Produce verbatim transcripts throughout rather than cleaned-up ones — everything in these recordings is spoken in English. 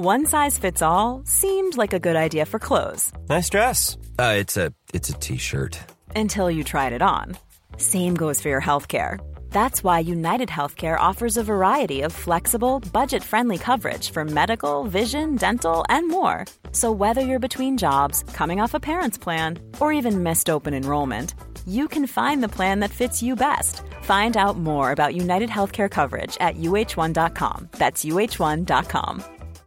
One size fits all seemed like a good idea for clothes. Nice dress. Uh, it's a it's a t-shirt. Until you tried it on. Same goes for your healthcare. That's why United Healthcare offers a variety of flexible, budget-friendly coverage for medical, vision, dental, and more. So whether you're between jobs, coming off a parent's plan, or even missed open enrollment, you can find the plan that fits you best. Find out more about United Healthcare coverage at U H one dot com. That's U H one dot com.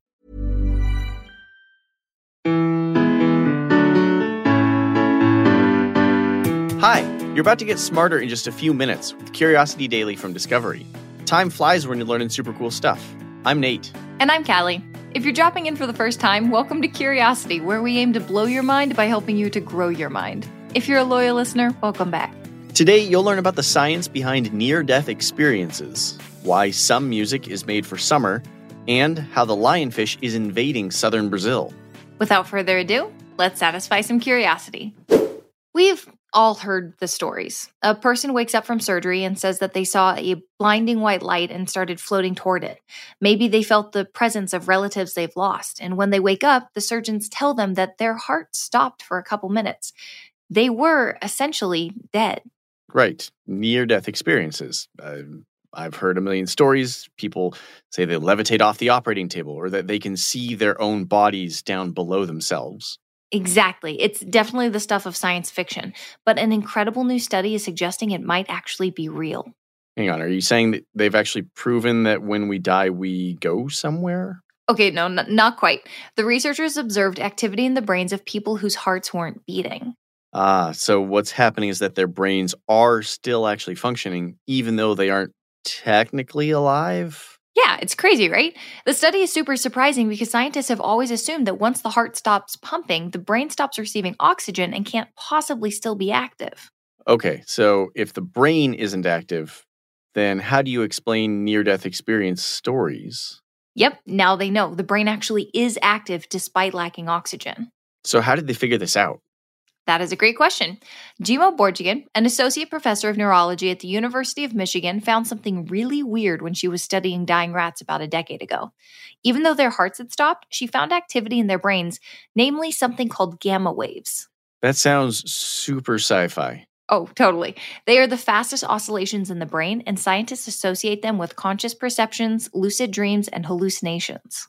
Hi, you're about to get smarter in just a few minutes with Curiosity Daily from Discovery. Time flies when you're learning super cool stuff. I'm Nate. And I'm Callie. If you're dropping in for the first time, welcome to Curiosity, where we aim to blow your mind by helping you to grow your mind. If you're a loyal listener, welcome back. Today, you'll learn about the science behind near-death experiences, why some music is made for summer, and how the lionfish is invading southern Brazil. Without further ado, let's satisfy some curiosity. We've all heard the stories. A person wakes up from surgery and says that they saw a blinding white light and started floating toward it. Maybe they felt the presence of relatives they've lost, and when they wake up, the surgeons tell them that their heart stopped for a couple minutes. They were essentially dead. Right. Near-death experiences. Uh, I've heard a million stories. People say they levitate off the operating table or that they can see their own bodies down below themselves. Exactly. It's definitely the stuff of science fiction, but an incredible new study is suggesting it might actually be real. Hang on, are you saying that they've actually proven that when we die, we go somewhere? Okay, no, n- not quite. The researchers observed activity in the brains of people whose hearts weren't beating. Ah, so what's happening is that their brains are still actually functioning, even though they aren't technically alive? Yeah, it's crazy, right? The study is super surprising because scientists have always assumed that once the heart stops pumping, the brain stops receiving oxygen and can't possibly still be active. Okay, so if the brain isn't active, then how do you explain near-death experience stories? Yep, now they know. The brain actually is active despite lacking oxygen. So how did they figure this out? That is a great question. Dima Borgian, an associate professor of neurology at the University of Michigan, found something really weird when she was studying dying rats about a decade ago. Even though their hearts had stopped, she found activity in their brains, namely something called gamma waves. That sounds super sci-fi. Oh, totally. They are the fastest oscillations in the brain, and scientists associate them with conscious perceptions, lucid dreams, and hallucinations.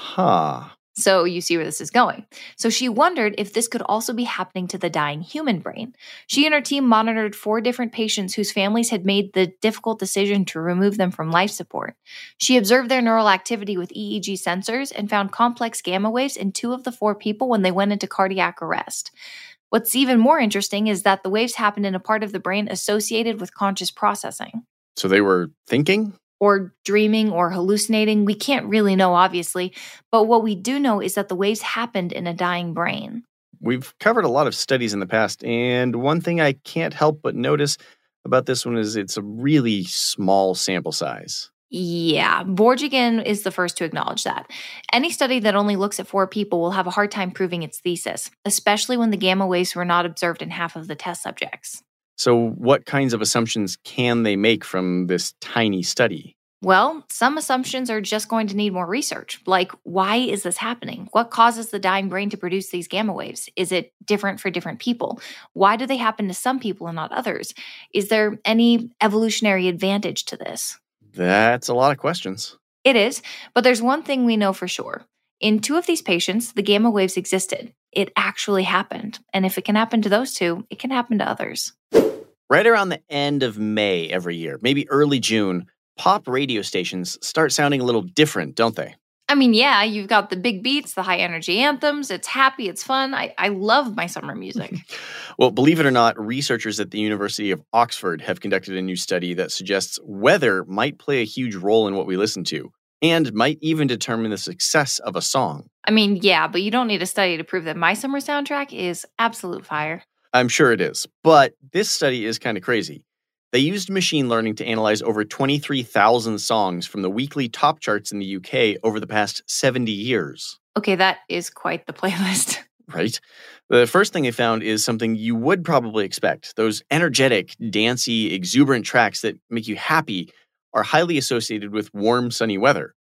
Aha. So you see where this is going. So she wondered if this could also be happening to the dying human brain. She and her team monitored four different patients whose families had made the difficult decision to remove them from life support. She observed their neural activity with E E G sensors and found complex gamma waves in two of the four people when they went into cardiac arrest. What's even more interesting is that the waves happened in a part of the brain associated with conscious processing. So they were thinking? Or dreaming or hallucinating. We can't really know, obviously, but what we do know is that the waves happened in a dying brain. We've covered a lot of studies in the past, and one thing I can't help but notice about this one is it's a really small sample size. Yeah, Borgian is the first to acknowledge that. Any study that only looks at four people will have a hard time proving its thesis, especially when the gamma waves were not observed in half of the test subjects. So what kinds of assumptions can they make from this tiny study? Well, some assumptions are just going to need more research. Like, why is this happening? What causes the dying brain to produce these gamma waves? Is it different for different people? Why do they happen to some people and not others? Is there any evolutionary advantage to this? That's a lot of questions. It is, but there's one thing we know for sure. In two of these patients, the gamma waves existed. It actually happened. And if it can happen to those two, it can happen to others. Right around the end of May every year, maybe early June, pop radio stations start sounding a little different, don't they? I mean, yeah, you've got the big beats, the high energy anthems. It's happy, it's fun. I, I love my summer music. Well, believe it or not, researchers at the University of Oxford have conducted a new study that suggests weather might play a huge role in what we listen to, and might even determine the success of a song. I mean, yeah, but you don't need a study to prove that my summer soundtrack is absolute fire. I'm sure it is, but this study is kind of crazy. They used machine learning to analyze over twenty-three thousand songs from the weekly top charts in the U K over the past seventy years. Okay, that is quite the playlist. Right? The first thing they found is something you would probably expect. Those energetic, dancey, exuberant tracks that make you happy are highly associated with warm, sunny weather.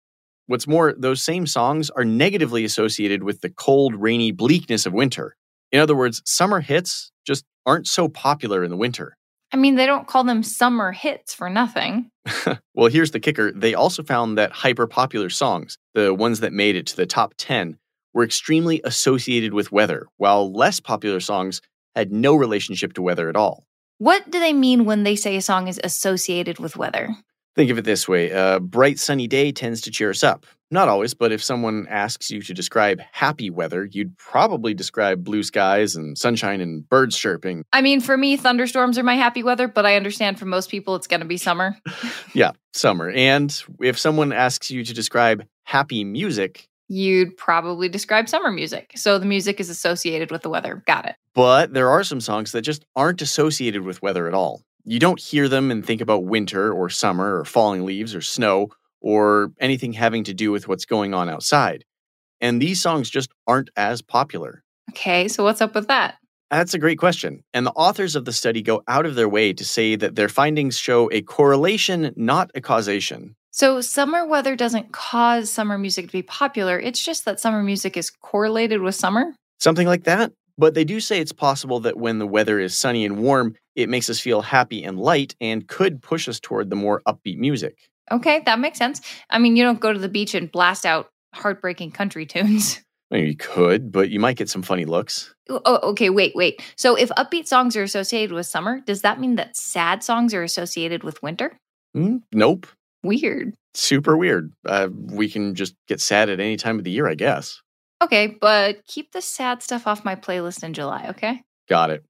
What's more, those same songs are negatively associated with the cold, rainy bleakness of winter. In other words, summer hits just aren't so popular in the winter. I mean, they don't call them summer hits for nothing. Well, here's the kicker. They also found that hyper-popular songs, the ones that made it to the top ten, were extremely associated with weather, while less popular songs had no relationship to weather at all. What do they mean when they say a song is associated with weather? Think of it this way. A bright sunny day tends to cheer us up. Not always, but if someone asks you to describe happy weather, you'd probably describe blue skies and sunshine and birds chirping. I mean, for me, thunderstorms are my happy weather, but I understand for most people it's going to be summer. Yeah, summer. And if someone asks you to describe happy music, you'd probably describe summer music. So the music is associated with the weather. Got it. But there are some songs that just aren't associated with weather at all. You don't hear them and think about winter or summer or falling leaves or snow or anything having to do with what's going on outside. And these songs just aren't as popular. Okay, so what's up with that? That's a great question. And the authors of the study go out of their way to say that their findings show a correlation, not a causation. So summer weather doesn't cause summer music to be popular. It's just that summer music is correlated with summer? Something like that. But they do say it's possible that when the weather is sunny and warm, it makes us feel happy and light and could push us toward the more upbeat music. Okay, that makes sense. I mean, you don't go to the beach and blast out heartbreaking country tunes. Well, you could, but you might get some funny looks. Oh, okay, wait, wait. So if upbeat songs are associated with summer, does that mean that sad songs are associated with winter? Mm, nope. Weird. Super weird. Uh, we can just get sad at any time of the year, I guess. Okay, but keep the sad stuff off my playlist in July, okay? Got it.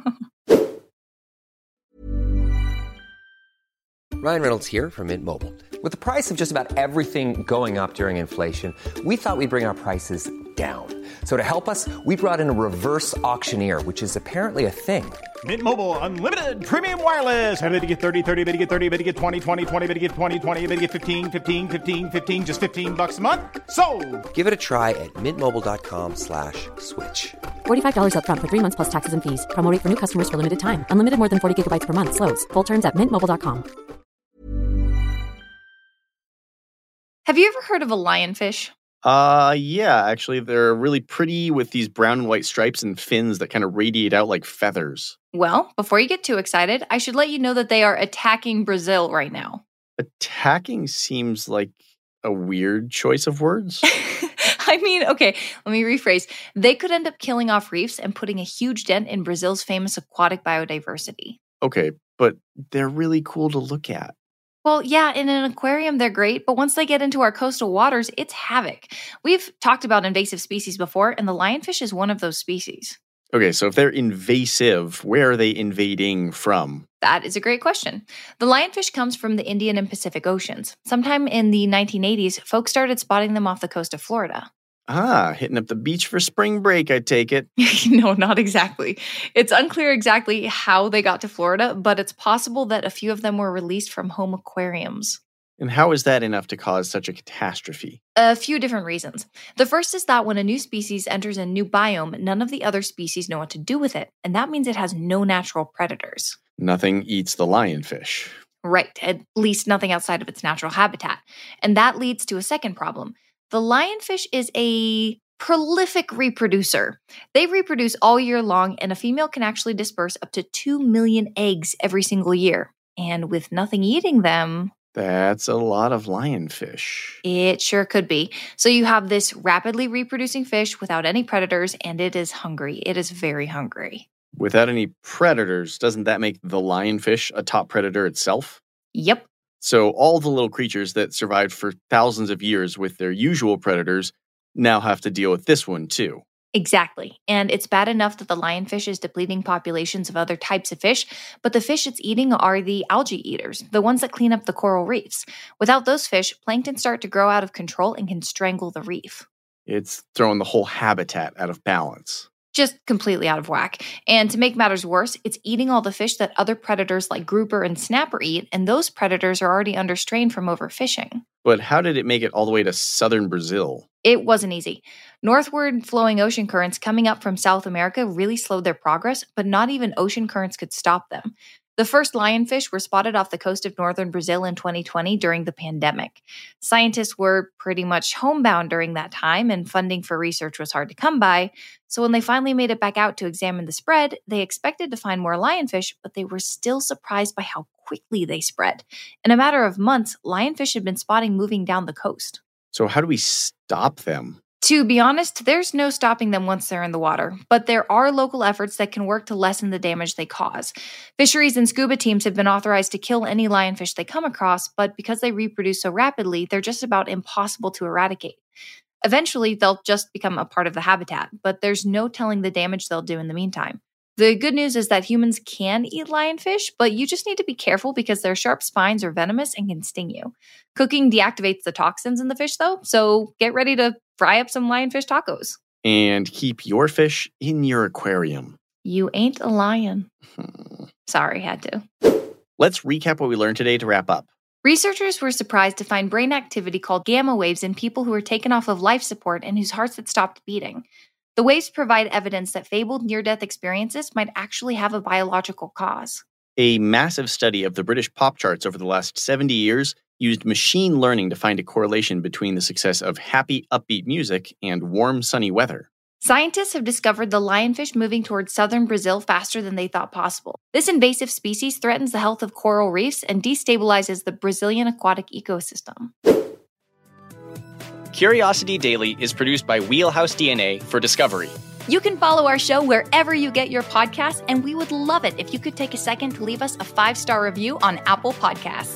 Ryan Reynolds here from Mint Mobile. With the price of just about everything going up during inflation, we thought we'd bring our prices down. So to help us, we brought in a reverse auctioneer, which is apparently a thing. Mint Mobile Unlimited Premium Wireless. How to get thirty, thirty, how to get thirty, how to get twenty, twenty, twenty, how to get twenty, twenty, how to get fifteen, fifteen, fifteen, fifteen, just fifteen bucks a month? Sold! Give it a try at mintmobile.com slash switch. forty-five dollars up front for three months plus taxes and fees. Promo rate for new customers for limited time. Unlimited more than forty gigabytes per month. Slows full terms at mint mobile dot com. Have you ever heard of a lionfish? Uh, yeah, actually, they're really pretty with these brown and white stripes and fins that kind of radiate out like feathers. Well, before you get too excited, I should let you know that they are attacking Brazil right now. Attacking seems like a weird choice of words. I mean, okay, let me rephrase. They could end up killing off reefs and putting a huge dent in Brazil's famous aquatic biodiversity. Okay, but they're really cool to look at. Well, yeah, in an aquarium, they're great, but once they get into our coastal waters, it's havoc. We've talked about invasive species before, and the lionfish is one of those species. Okay, so if they're invasive, where are they invading from? That is a great question. The lionfish comes from the Indian and Pacific Oceans. Sometime in the nineteen eighties, folks started spotting them off the coast of Florida. Ah, hitting up the beach for spring break, I take it. No, not exactly. It's unclear exactly how they got to Florida, but it's possible that a few of them were released from home aquariums. And how is that enough to cause such a catastrophe? A few different reasons. The first is that when a new species enters a new biome, none of the other species know what to do with it, and that means it has no natural predators. Nothing eats the lionfish. Right, at least nothing outside of its natural habitat. And that leads to a second problem. The lionfish is a prolific reproducer. They reproduce all year long, and a female can actually disperse up to two million eggs every single year. And with nothing eating them... That's a lot of lionfish. It sure could be. So you have this rapidly reproducing fish without any predators, and it is hungry. It is very hungry. Without any predators, doesn't that make the lionfish a top predator itself? Yep. So all the little creatures that survived for thousands of years with their usual predators now have to deal with this one too. Exactly. And it's bad enough that the lionfish is depleting populations of other types of fish, but the fish it's eating are the algae eaters, the ones that clean up the coral reefs. Without those fish, plankton start to grow out of control and can strangle the reef. It's throwing the whole habitat out of balance. Just completely out of whack. And to make matters worse, it's eating all the fish that other predators like grouper and snapper eat, and those predators are already under strain from overfishing. But how did it make it all the way to southern Brazil? It wasn't easy. Northward flowing ocean currents coming up from South America really slowed their progress, but not even ocean currents could stop them. The first lionfish were spotted off the coast of northern Brazil in twenty twenty during the pandemic. Scientists were pretty much homebound during that time, and funding for research was hard to come by. So when they finally made it back out to examine the spread, they expected to find more lionfish, but they were still surprised by how quickly they spread. In a matter of months, lionfish had been spotting moving down the coast. So how do we stop them? To be honest, there's no stopping them once they're in the water, but there are local efforts that can work to lessen the damage they cause. Fisheries and scuba teams have been authorized to kill any lionfish they come across, but because they reproduce so rapidly, they're just about impossible to eradicate. Eventually, they'll just become a part of the habitat, but there's no telling the damage they'll do in the meantime. The good news is that humans can eat lionfish, but you just need to be careful because their sharp spines are venomous and can sting you. Cooking deactivates the toxins in the fish, though, so get ready to fry up some lionfish tacos. And keep your fish in your aquarium. You ain't a lion. Sorry, had to. Let's recap what we learned today to wrap up. Researchers were surprised to find brain activity called gamma waves in people who were taken off of life support and whose hearts had stopped beating. The waves provide evidence that fabled near-death experiences might actually have a biological cause. A massive study of the British pop charts over the last seventy years used machine learning to find a correlation between the success of happy, upbeat music and warm, sunny weather. Scientists have discovered the lionfish moving towards southern Brazil faster than they thought possible. This invasive species threatens the health of coral reefs and destabilizes the Brazilian aquatic ecosystem. Curiosity Daily is produced by Wheelhouse D N A for Discovery. You can follow our show wherever you get your podcasts, and we would love it if you could take a second to leave us a five-star review on Apple Podcasts.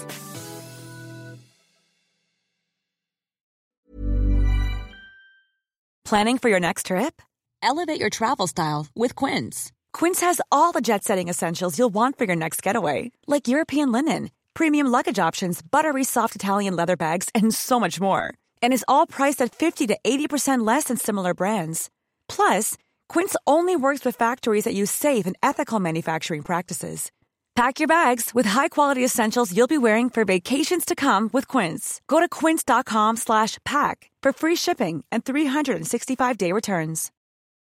Planning for your next trip? Elevate your travel style with Quince. Quince has all the jet-setting essentials you'll want for your next getaway, like European linen, premium luggage options, buttery soft Italian leather bags, and so much more. And is all priced at fifty to eighty percent less than similar brands. Plus, Quince only works with factories that use safe and ethical manufacturing practices. Pack your bags with high-quality essentials you'll be wearing for vacations to come with Quince. Go to quince.com slash pack for free shipping and three sixty-five day returns.